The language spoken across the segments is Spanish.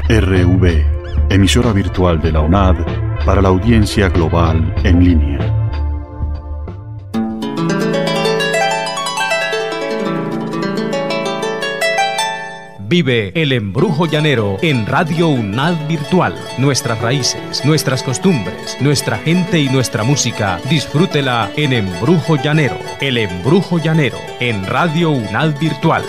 RV, emisora virtual de la UNAD para la audiencia global en línea. Vive el embrujo llanero en Radio UNAD Virtual. Nuestras raíces, nuestras costumbres, nuestra gente y nuestra música. Disfrútela en Embrujo Llanero. El embrujo llanero en Radio UNAD Virtual.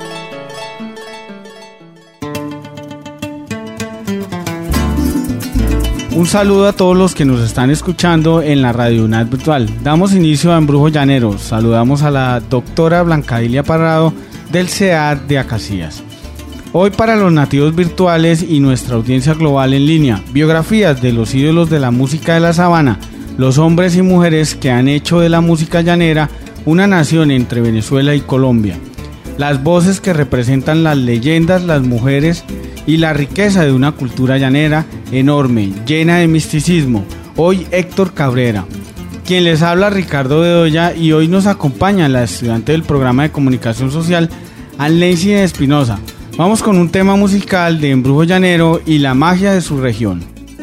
Un saludo a todos los que nos están escuchando en la Radio UNAD Virtual. Damos inicio a Embrujo Llanero. Saludamos a la doctora Blanca Ilia Parrado del CEAD de Acacías. Hoy para los nativos virtuales y nuestra audiencia global en línea, biografías de los ídolos de la música de la sabana, los hombres y mujeres que han hecho de la música llanera una nación entre Venezuela y Colombia. Las voces que representan las leyendas, las mujeres y la riqueza de una cultura llanera enorme, llena de misticismo. Hoy Héctor Cabrera. Quien les habla, Ricardo Bedoya, y hoy nos acompaña la estudiante del programa de comunicación social, Anlensi Espinosa. Vamos con un tema musical de Embrujo Llanero y la magia de su región.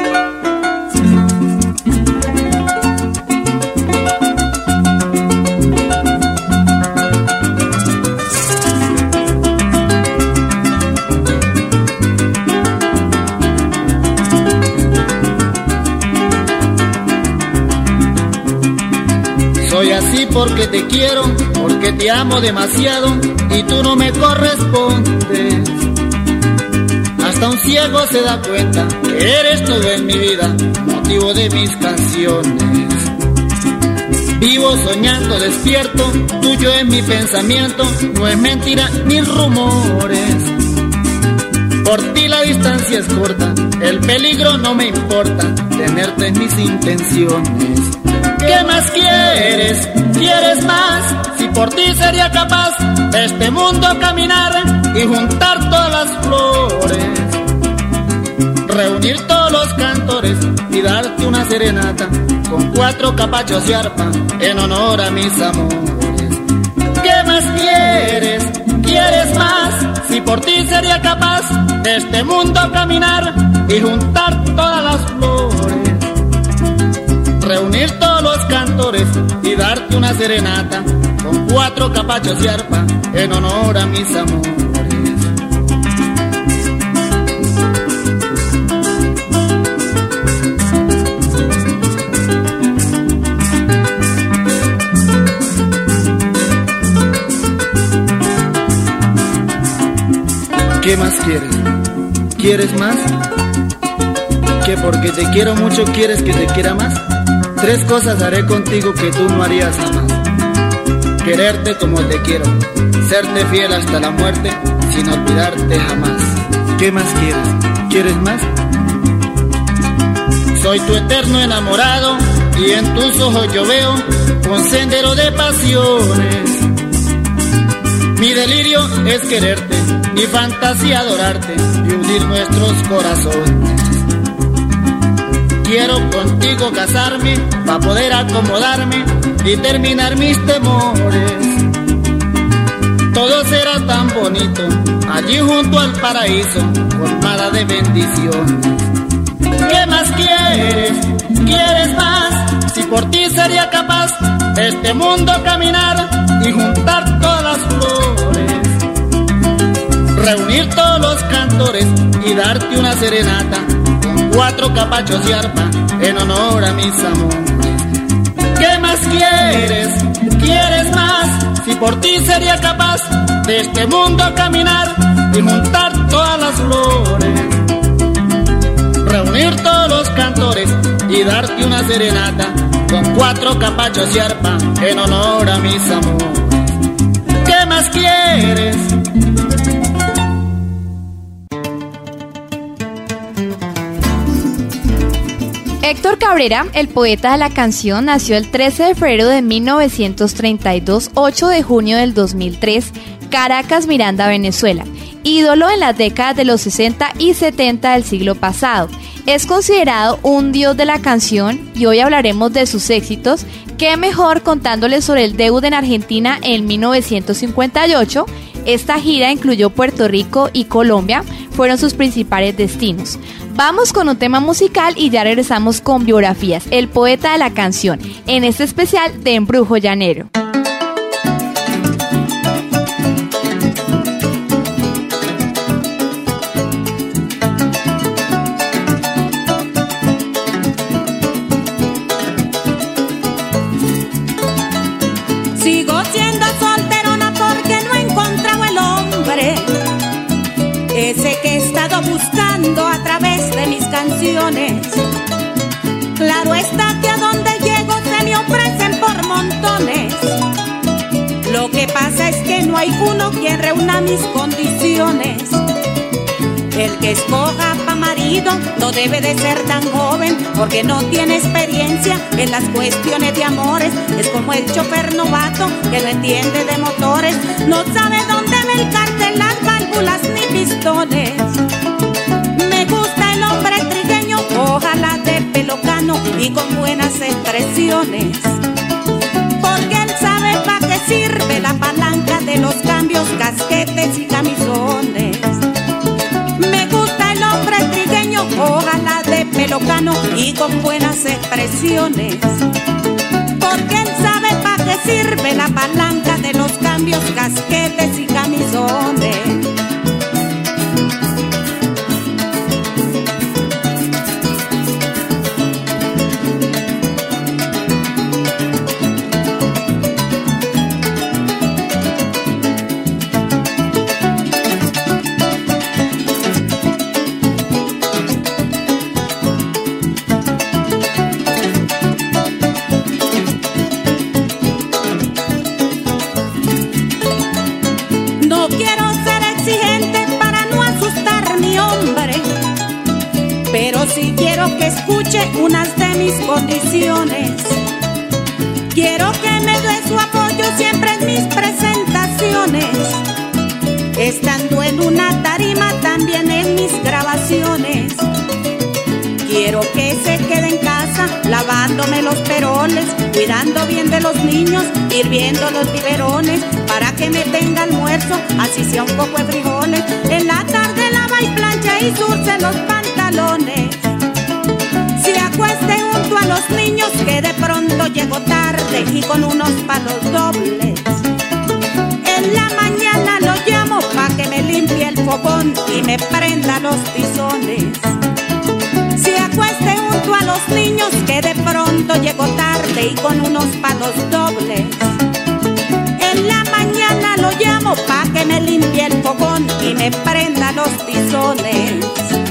Soy así porque te quiero, porque te amo demasiado y tú no me correspondes. Hasta un ciego se da cuenta que eres todo en mi vida, motivo de mis canciones. Vivo soñando despierto, tuyo es mi pensamiento, no es mentira ni rumores. Por ti la distancia es corta, el peligro no me importa, tenerte en mis intenciones. ¿Qué más quieres? ¿Quieres más? Si por ti sería capaz de este mundo caminar y juntar todas las flores, reunir todos los cantores y darte una serenata con 4 capachos y arpa en honor a mis amores. ¿Qué más quieres? ¿Quieres más? Si por ti sería capaz de este mundo caminar y juntar todas las flores, reunir todos los cantores y darte una serenata con 4 capachos y arpa en honor a mis amores. ¿Qué más quieres? ¿Quieres más? ¿Que porque te quiero mucho quieres que te quiera más? 3 cosas haré contigo que tú no harías jamás. Quererte como te quiero, serte fiel hasta la muerte, sin olvidarte jamás. ¿Qué más quieres? ¿Quieres más? Soy tu eterno enamorado y en tus ojos yo veo un sendero de pasiones. Mi delirio es quererte, mi fantasía adorarte y unir nuestros corazones. Quiero contigo casarme, pa' poder acomodarme y terminar mis temores. Todo será tan bonito, allí junto al paraíso, colmada de bendiciones. ¿Qué más quieres? ¿Quieres más? Si por ti sería capaz de este mundo caminar y juntar todas las flores, reunir todos los cantores y darte una serenata con 4 capachos y arpa en honor a mis amores. ¿Qué más quieres? ¿Quieres más? Si por ti sería capaz de este mundo caminar y juntar todas las flores, reunir todos los cantores y darte una serenata con 4 capachos y arpa en honor a mis amores. ¿Qué más quieres? Héctor Cabrera, el poeta de la canción, nació el 13 de febrero de 1932, 8 de junio del 2003, Caracas, Miranda, Venezuela. Ídolo en las décadas de los 60 y 70 del siglo pasado. Es considerado un dios de la canción y hoy hablaremos de sus éxitos. Qué mejor contándoles sobre el debut en Argentina en 1958. Esta gira incluyó Puerto Rico y Colombia, fueron sus principales destinos. Vamos con un tema musical y ya regresamos con Biografías, el poeta de la canción, en este especial de Embrujo Llanero. Sigo siendo solterona porque no he encontrado el hombre, ese que he estado buscando a través de mis canciones. Claro está que a donde llego se me ofrecen por montones. Lo que pasa es que no hay uno quien reúna mis condiciones. El que escoja pa' marido no debe de ser tan joven, porque no tiene experiencia en las cuestiones de amores. Es como el chofer novato que no entiende de motores, no sabe dónde mercarse las válvulas ni pistones. Me gusta el hombre trigueño, ojalá de pelo cano y con buenas expresiones, porque él sabe pa' qué sirve la palanca de los cambios, casquetes y camisones. Me gusta el hombre trigueño, ojalá de pelo cano y con buenas expresiones, porque él sabe pa' qué sirve la palanca de los cambios, casquetes y camisones. Si quiero que escuche unas de mis condiciones, quiero que me dé su apoyo siempre en mis presentaciones, estando en una tarima también en mis grabaciones. Quiero que se quede en casa lavándome los peroles, cuidando bien de los niños, hirviendo los biberones, para que me tenga almuerzo, así sea un poco de frijoles. En la tarde lava y plancha y zurce los pantalones. Se acueste junto a los niños que de pronto llego tarde y con unos palos dobles. En la mañana lo llamo pa' que me limpie el fogón y me prenda los tizones. Se acueste junto a los niños que de pronto llego tarde y con unos palos dobles. En la mañana lo llamo pa' que me limpie el fogón y me prenda los tizones.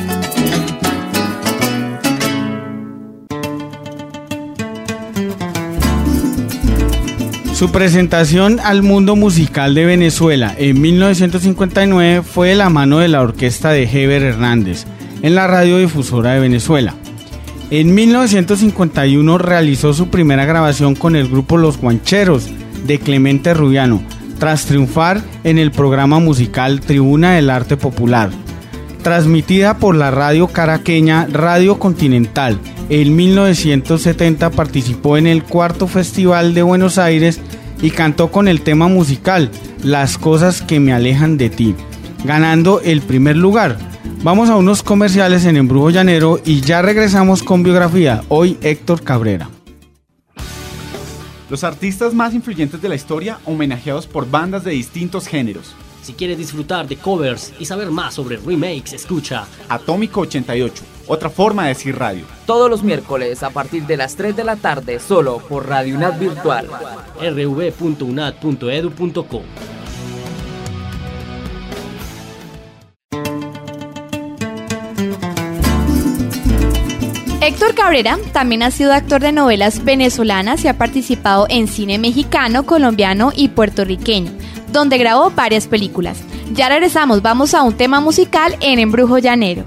Su presentación al mundo musical de Venezuela en 1959 fue de la mano de la orquesta de Heber Hernández en la radiodifusora de Venezuela. En 1951 realizó su primera grabación con el grupo Los Guancheros de Clemente Rubiano, tras triunfar en el programa musical Tribuna del Arte Popular. Transmitida por la radio caraqueña Radio Continental, en 1970 participó en el cuarto Festival de Buenos Aires y cantó con el tema musical Las cosas que me alejan de ti, ganando el primer lugar. Vamos a unos comerciales en Embrujo Llanero y ya regresamos con Biografía. Hoy Héctor Cabrera. Los artistas más influyentes de la historia homenajeados por bandas de distintos géneros. Si quieres disfrutar de covers y saber más sobre remakes, escucha Atómico 88, otra forma de decir radio. Todos los miércoles a partir de las 3 de la tarde, solo por Radio UNAD Virtual. rv.unad.edu.co. Héctor Cabrera también ha sido actor de novelas venezolanas y ha participado en cine mexicano, colombiano y puertorriqueño, donde grabó varias películas. Ya regresamos, vamos a un tema musical en Embrujo Llanero.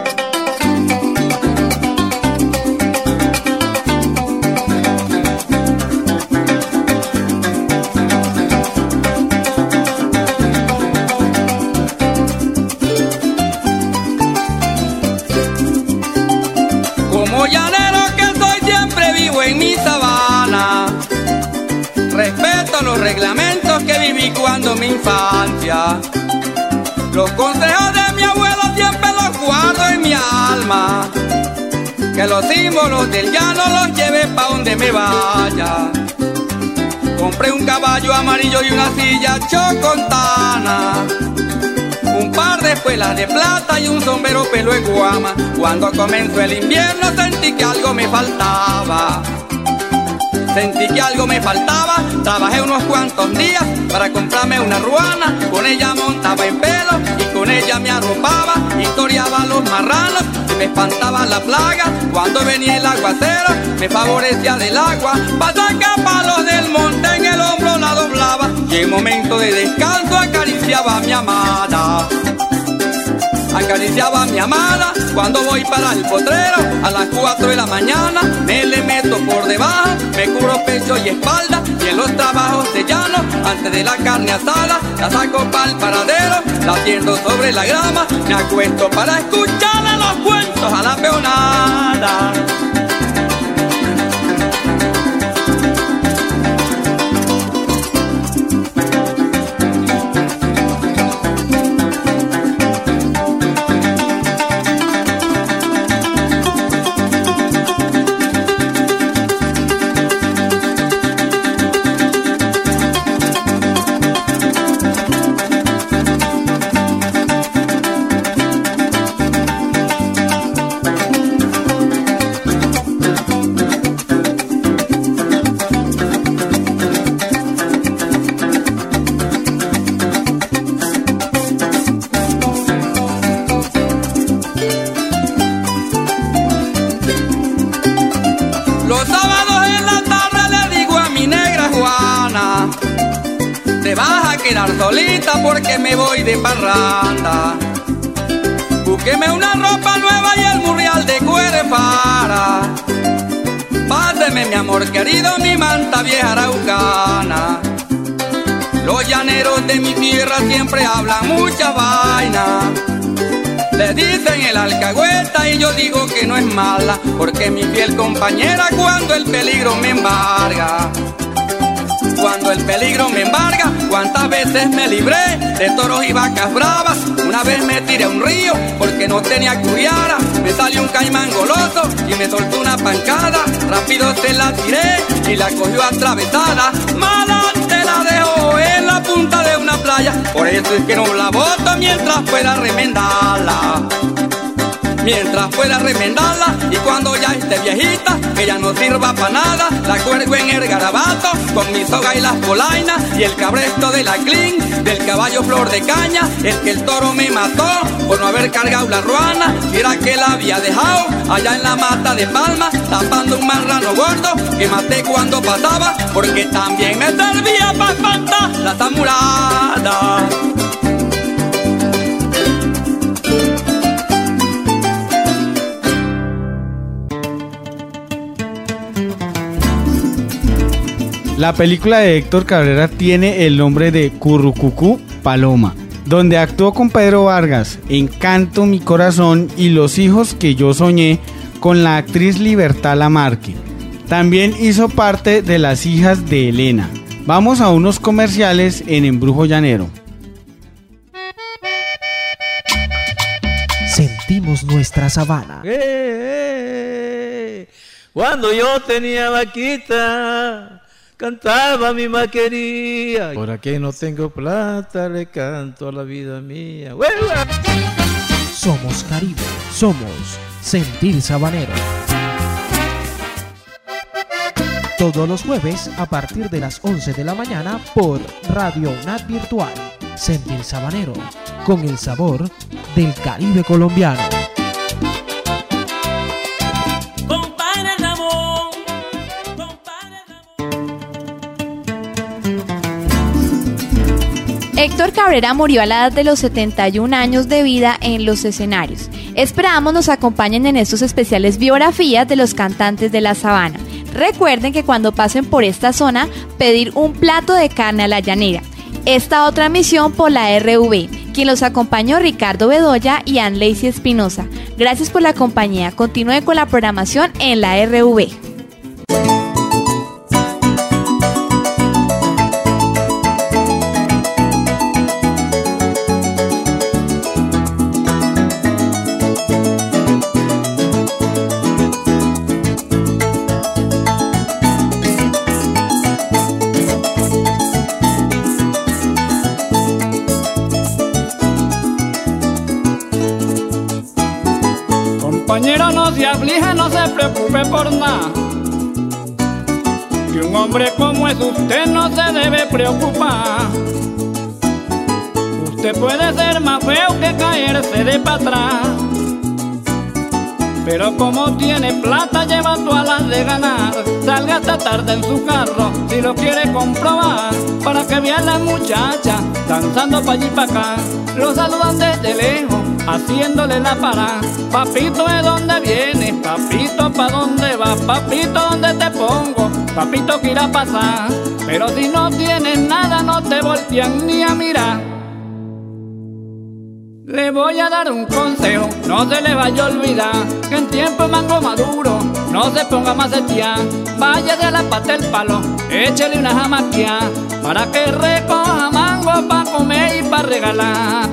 Como llanero que soy, siempre vivo en mi sabana. Respeto los reglamentos que viví cuando mi infancia. Los consejos de mi abuelo siempre Guama, que los símbolos del llano los lleve pa' donde me vaya. Compré un caballo amarillo y una silla chocontana, un par de espuelas de plata y un sombrero pelo de guama. Cuando comenzó el invierno sentí que algo me faltaba. Sentí que algo me faltaba, trabajé unos cuantos días para comprarme una ruana. Con ella montaba en pelo y con ella me arropaba, historiaba los marranos y me espantaba la plaga. Cuando venía el aguacero me favorecía del agua, para sacar palos del monte en el hombro la doblaba y en momento de descanso acariciaba a mi amada. Acariciaba a mi amada cuando voy para el potrero a las 4 de la mañana. Me le meto por debajo, me cubro pecho y espalda y en los trabajos de llano, antes de la carne asada, la saco pa'l paradero, la tiendo sobre la grama, me acuesto para escucharle los cuentos a la peonada. Los sábados en la tarde le digo a mi negra Juana, te vas a quedar solita porque me voy de parranda. Búsqueme una ropa nueva y el murrial de cuerefara. Páseme mi amor querido, mi manta vieja araucana. Los llaneros de mi tierra siempre hablan mucha vaina. Le dicen el alcahueta y yo digo que no es mala, porque mi fiel compañera cuando el peligro me embarga. Cuando el peligro me embarga, cuántas veces me libré de toros y vacas bravas. Una vez me tiré a un río porque no tenía curiara, me salió un caimán goloso y me soltó una pancada. Rápido se la tiré y la cogió atravesada. Malante la dejó en la punta de una playa, por eso es que no la boto mientras pueda remendarla. Mientras pueda remendarla y cuando ya esté viejita, que ya no sirva para nada, la cuelgo en el garabato con mi soga y las polainas y el cabresto de la clean del caballo flor de caña, el que el toro me mató por no haber cargado la ruana. Y era que la había dejado allá en la mata de palma, tapando un marrano gordo que maté cuando pasaba, porque también me servía para espantar la zamurada. La película de Héctor Cabrera tiene el nombre de Currucucú Paloma, donde actuó con Pedro Vargas, Encanto mi corazón y Los hijos que yo soñé, con la actriz Libertad Lamarque. También hizo parte de Las hijas de Elena. Vamos a unos comerciales en Embrujo Llanero. Sentimos nuestra sabana. Cuando yo tenía vaquita, cantaba mi maquería. Ahora que no tengo plata, le canto a la vida mía. ¡Hueva! Somos Caribe, somos Sentir Sabanero. Todos los jueves a partir de las 11 de la mañana por Radio UNAD Virtual. Sentir Sabanero, con el sabor del Caribe colombiano. Héctor Cabrera murió a la edad de los 71 años de vida en los escenarios. Esperamos nos acompañen en estos especiales biografías de los cantantes de la sabana. Recuerden que cuando pasen por esta zona, pedir un plato de carne a la llanera. Esta otra misión por la RV. Quien los acompañó, Ricardo Bedoya y Ann Lacey Espinosa. Gracias por la compañía. Continúe con la programación en la RV. Compañero, no se aflija, no se preocupe por nada. Que un hombre como es usted no se debe preocupar. Usted puede ser más feo que caerse de para atrás, pero como tiene plata lleva todas las de ganar. Salga esta tarde en su carro si lo quiere comprobar, para que vean las muchachas danzando pa' allí pa' acá. Lo saludan desde lejos haciéndole la parada. Papito, ¿de dónde vienes? Papito, ¿pa' dónde vas? Papito, ¿dónde te pongo? Papito, ¿qué irá a pasar? Pero si no tienes nada no te voltean ni a mirar. Le voy a dar un consejo, no se le vaya a olvidar, que en tiempo de mango maduro no se ponga más setear. Váyase a la pata del palo, échele una jamaquia, para que recoja mango pa' comer y pa' regalar.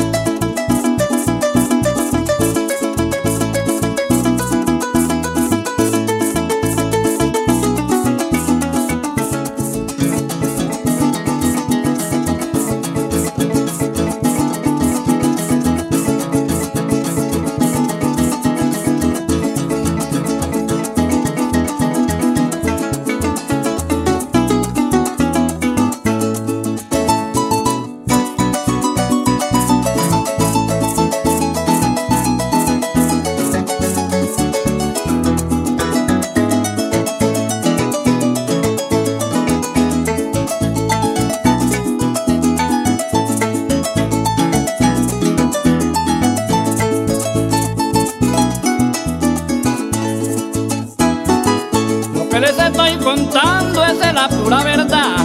Contando esa es la pura verdad.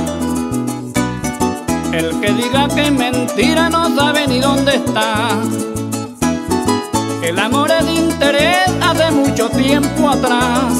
El que diga que es mentira no sabe ni dónde está. El amor es de interés hace mucho tiempo atrás,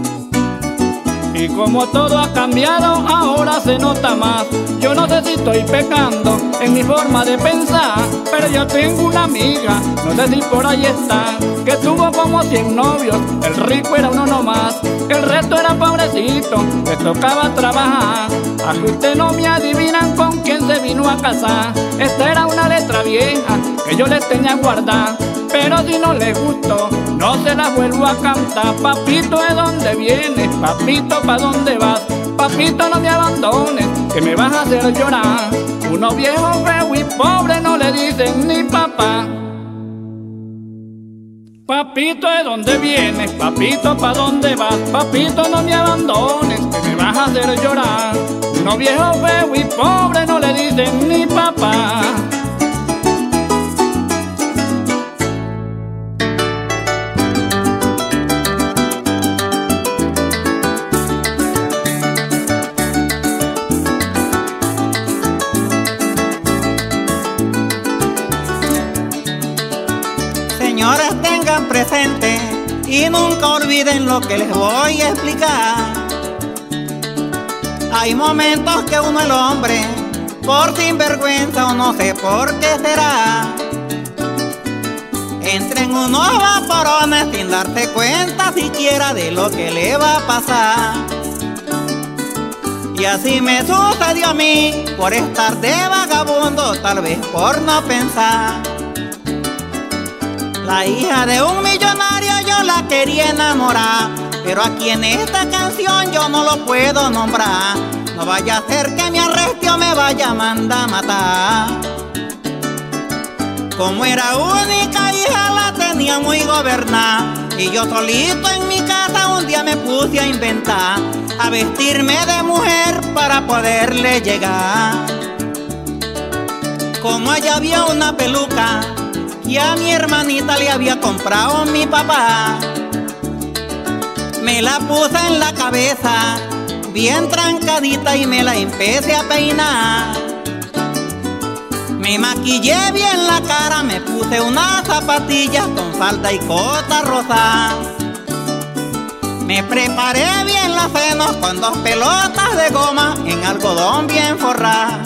y como todo ha cambiado ahora se nota más. Yo no sé si estoy pecando en mi forma de pensar, pero yo tengo una amiga, no sé si por ahí está, que tuvo como 100 novios, el rico era uno nomás, el resto era pobrecito, le tocaba trabajar. A que usted no me adivinan con quién se vino a casar. Esta era una letra vieja que yo les tenía guardada, pero si no les gustó, no se la vuelvo a cantar. Papito, ¿de dónde vienes? Papito, ¿pa' dónde vas? Papito, no me abandones, que me vas a hacer llorar. Uno viejo, feo y pobre no le dicen ni papá. Papito, ¿de dónde vienes? Papito, ¿pa' dónde vas? Papito, no me abandones, que me vas a hacer llorar. Uno viejo, feo y pobre no le dicen ni papá. Señores, tengan presente y nunca olviden lo que les voy a explicar. Hay momentos que uno, el hombre, por sinvergüenza o no sé por qué será, entra en unos vaporones sin darse cuenta siquiera de lo que le va a pasar. Y así me sucedió a mí por estar de vagabundo, tal vez por no pensar. La hija de un millonario yo la quería enamorar, pero aquí en esta canción yo no lo puedo nombrar. No vaya a ser que me arreste o me vaya a mandar a matar. Como era única hija la tenía muy gobernada, y yo solito en mi casa un día me puse a inventar, a vestirme de mujer para poderle llegar. Como allá había una peluca que a mi hermanita le había comprado mi papá, me la puse en la cabeza bien trancadita y me la empecé a peinar. Me maquillé bien la cara, me puse unas zapatillas con falda y cota rosa. Me preparé bien los senos con 2 pelotas de goma en algodón bien forrada.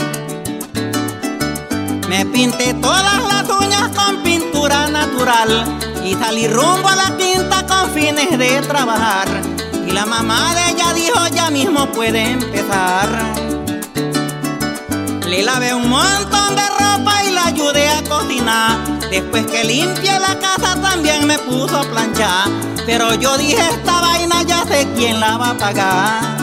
Me pinté todas las uñas con pintura natural y salí rumbo a la quinta con fines de trabajar. Y la mamá de ella dijo, ya mismo puede empezar. Le lavé un montón de ropa y la ayudé a cocinar. Después que limpié la casa también me puso a planchar. Pero yo dije, esta vaina ya sé quién la va a pagar.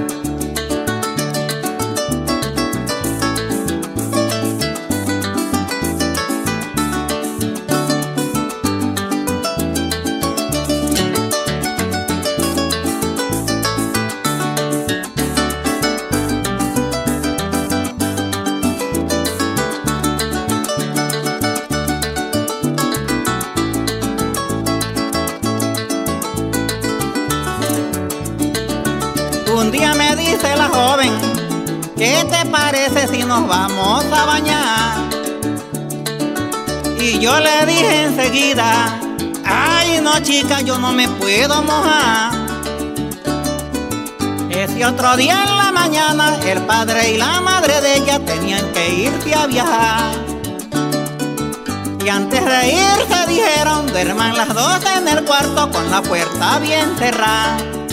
Un día me dice la joven, ¿qué te parece si nos vamos a bañar? Y yo le dije enseguida, ay no chica, yo no me puedo mojar. Ese otro día en la mañana, el padre y la madre de ella tenían que irse a viajar. Y antes de irse dijeron, duerman las dos en el cuarto con la puerta bien cerrada.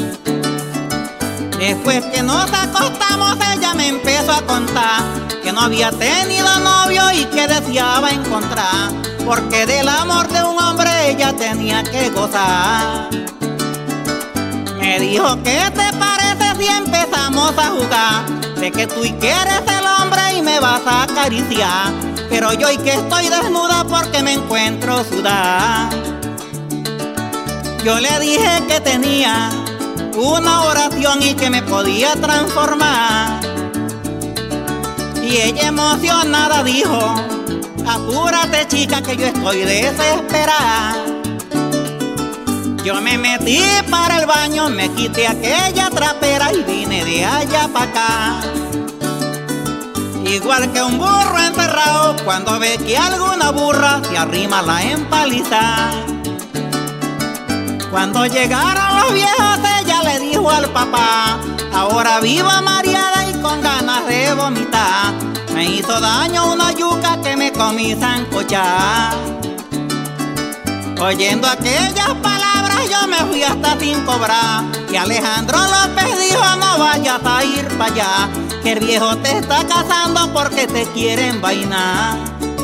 Después que nos acostamos ella me empezó a contar que no había tenido novio y que deseaba encontrar, porque del amor de un hombre ella tenía que gozar. Me dijo, ¿qué te parece si empezamos a jugar? Sé que tú y que eres el hombre y me vas a acariciar, pero yo y que estoy desnuda porque me encuentro sudada. Yo le dije que tenía una oración y que me podía transformar. Y ella emocionada dijo, apúrate chica que yo estoy desesperada. Yo me metí para el baño, me quité aquella trapera y vine de allá para acá. Igual que un burro encerrado cuando ve que alguna burra se arrima la empaliza. Cuando llegaron los viejos ella le dijo al papá, ahora vivo mareada y con ganas de vomitar. Me hizo daño una yuca que me comí sancochada. Oyendo aquellas palabras yo me fui hasta sin cobrar. Y Alejandro López dijo, no vayas a ir para allá, que el viejo te está casando porque te quiere envainar.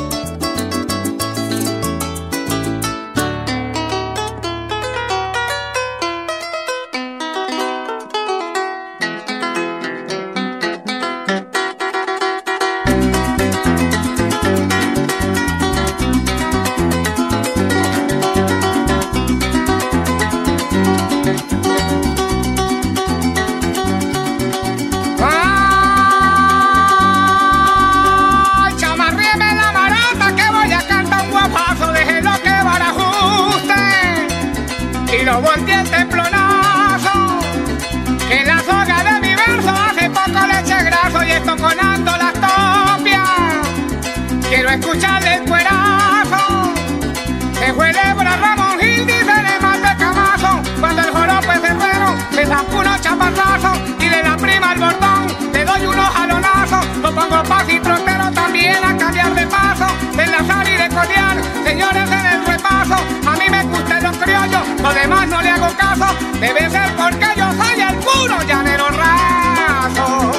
Volteé el templonazo, que la soga de mi verso hace poco le eché graso y estoconando las topias. Quiero escucharle el cuerazo, se fue Lebra Ramón Gil, dice le mate camazo. Cuando el joropo es herrero, se zampó unos chapazazos y de la prima al bordón le doy unos jalonazos. Lo pongo paz y trotero también a cambiar de paso, de enlazar y de colear, señores en el repaso. A mí me gustan los criollos, lo demás no le hago caso, debe ser porque yo soy el puro llanero raso.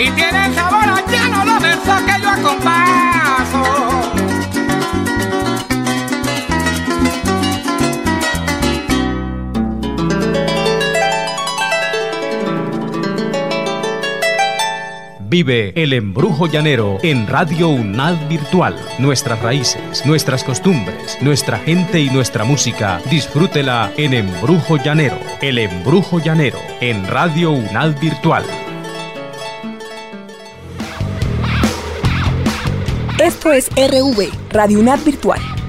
y tiene sabor a llano los versos que yo acompaso. Vive el embrujo llanero en Radio UNAD Virtual. Nuestras raíces, nuestras costumbres, nuestra gente y nuestra música. Disfrútela en Embrujo Llanero. El embrujo llanero en Radio UNAD Virtual. Esto es RV, Radio UNAD Virtual.